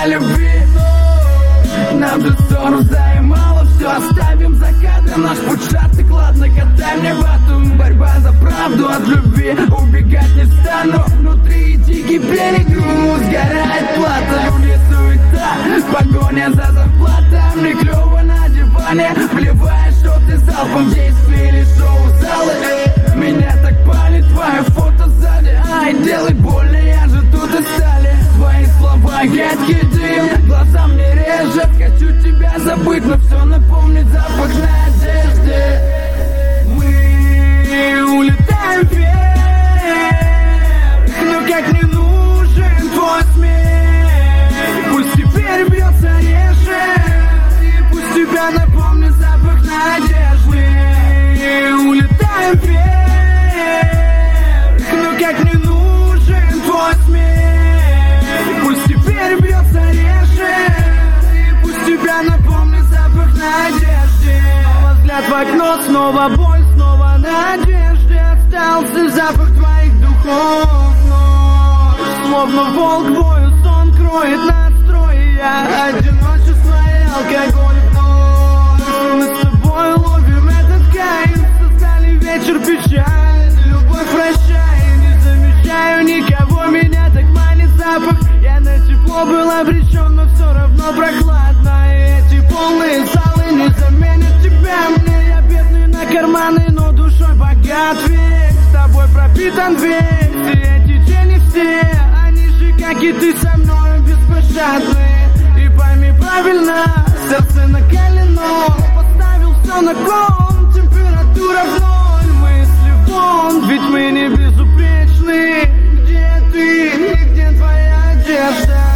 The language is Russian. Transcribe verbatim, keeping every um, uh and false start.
любви. Нам же ссору заимало, все оставим за кадром. Наш путь шаток, ладно, катай мне вату. Борьба за правду от любви, убегать не стану. Внутри дикий перегруз, сгорает плата. Люди суета, погоня за зарплатами. Клёво на диване, плевая, что ты залпом. Действие или шоу залы. Меня так палит твое фото сзади. Ай, делай больно, я же тут и стали. Твои слова едкий дым, глаза мне режет. Хочу тебя забыть, но все напомнит запах на одежде. Мы улетаем вверх, но как не нужен твой смех. Пусть теперь бьется реже, и пусть тебя напомнит запах надежды. Мы улетаем вверх, но как не нужен твой смех. Пусть теперь бьется реже, и пусть тебя напомнит запах надежды. Снова взгляд в окно, снова боль, снова надежды. Остался запах твоих духов. Ночь, словно волк вою, сон кроет настрой. Я одиночество и алкоголь вновь. Мы с тобой ловим этот кайф, создали вечер печаль. Любовь прощай, не замечаю никого, меня так манит запах. Я на тепло был обречен, но все равно прохладно. И эти полные залы не заменят тебя мне. Я бедный на карманы, но душой богат век. С тобой пропитан век. Все эти тени все, они же, как и ты со мной, беспощадные. И пойми правильно, сердце накалено. Поставил все на кон, температура в ноль. Мысли вон, ведь мы не безупречны. Где ты, где твоя одежда?